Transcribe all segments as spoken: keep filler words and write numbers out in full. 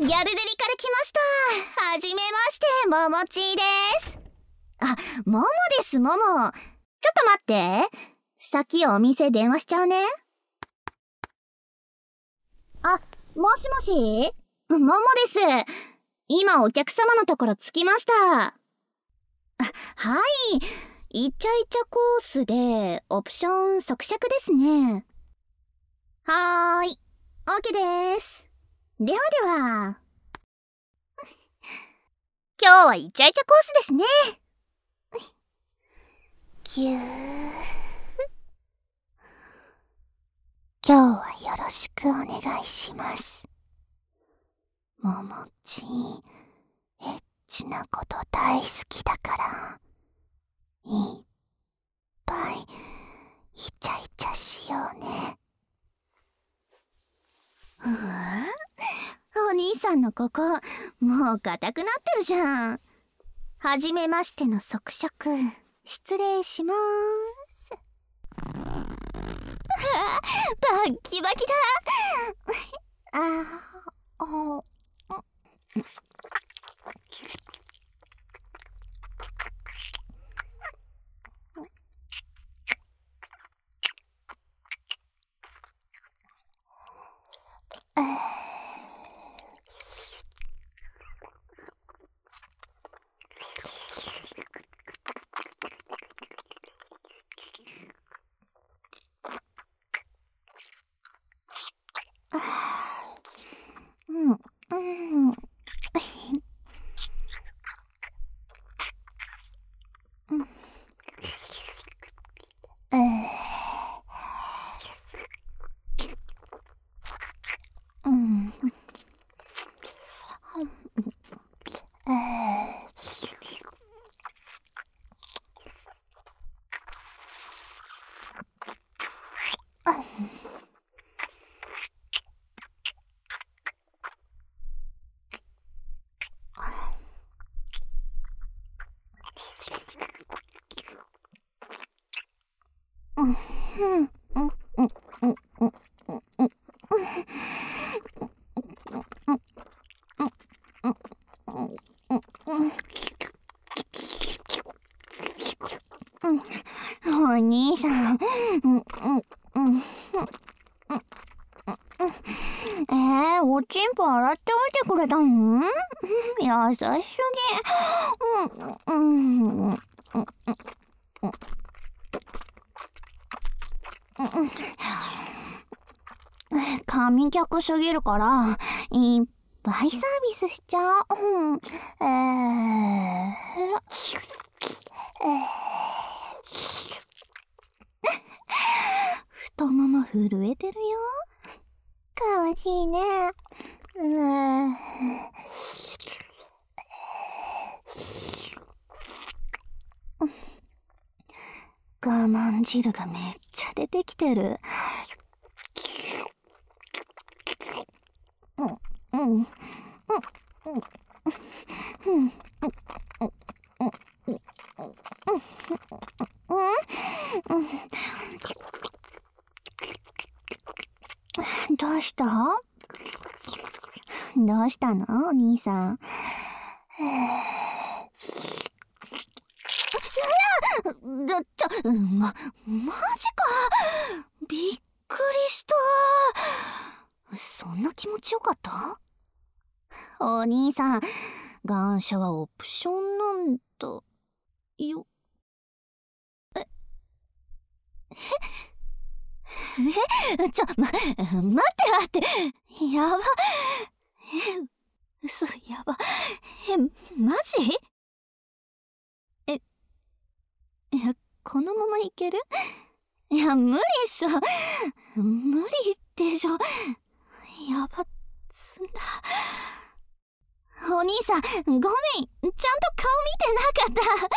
ギャルデリから来ました。はじめまして、ももちーです。あ、ももです、もも。ちょっと待って。先お店電話しちゃうね。あ、もしもしももです。今お客様のところ着きました。あ、はい。イチャイチャコースでオプション即尺ですね。はーい。OK です。ではでは。今日はイチャイチャコースですね。ぎゅー。今日はよろしくお願いします。ももち、エッチなこと大好きだから、いっぱいイチャイチャしようね。うわ、お兄さんのここ、もう硬くなってるじゃん。はじめましての即食、失礼しまーす。バッキバキだ。あー、うん、うん。お兄さん、えー、おちんぽ洗っておいてくれたの？優しすぎ。うん、うん、神客すぎるからいっぱいサービスしちゃう。うん、えー、えー、太もも震えてるよ。かわいいね。うー我慢汁がめっちゃ出てきてる。うん、うん、うん、うん、うん、どうした？どうしたのお兄さん。だっちゃ、ま、マジか。びっくりした。そんな気持ちよかった？お兄さん、願書はオプションなんだよ。ええちょ、ま、待って待って。やば。え、嘘、やば。え、マジ？え、いや、このままいける？いや、無理っしょ。無理でしょ。やば、つんだ。お兄さん、ごめん。ちゃんと顔見てなかった。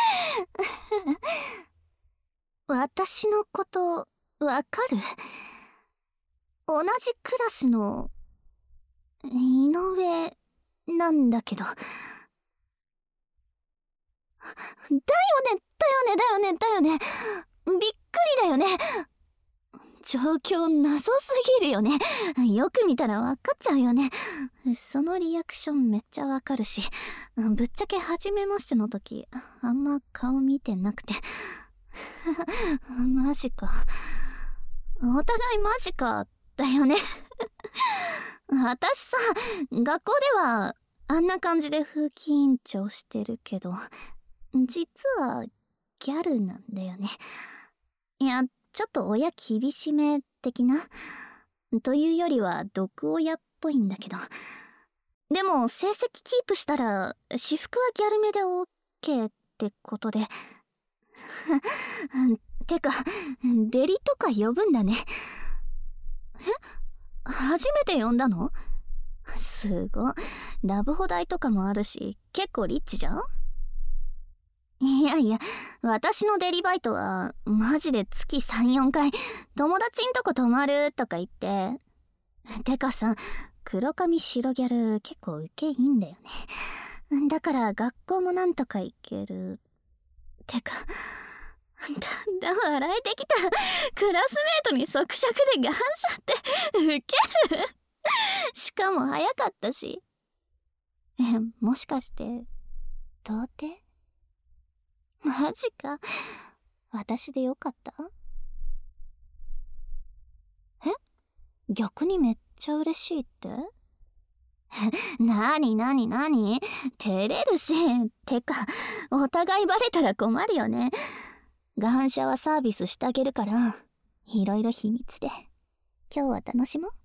私のこと、わかる？同じクラスの、井上、なんだけど。だよね、だよね、だよね、だよね。びっくりだよね。 状況謎すぎるよね。よく見たらわかっちゃうよね。そのリアクションめっちゃわかるし、ぶっちゃけ初めましての時あんま顔見てなくて。マジか。お互いマジかだよね。私さ、学校ではあんな感じで風紀委員長してるけど、実はギャルなんだよね。いや、ちょっと親厳しめ的なというよりは毒親っぽいんだけど、でも成績キープしたら私服はギャルめで OK ってことで。てかデリとか呼ぶんだね。え、初めて呼んだの？すごい。ラブホ代とかもあるし結構リッチじゃん。いやいや、私のデリバイトはマジで月さん、よんかい友達んとこ泊まるとか言って。てかさ、黒髪白ギャル結構ウケいいんだよね。だから学校もなんとか行ける。てかだんだん笑えてきた。クラスメートに即食で感謝ってウケる。しかも早かったし。え、もしかして童貞？マジか。私でよかった？え？逆にめっちゃ嬉しいって？なになになに？照れるし。てか、お互いバレたら困るよね。感謝はサービスしてあげるから、いろいろ秘密で。今日は楽しもう。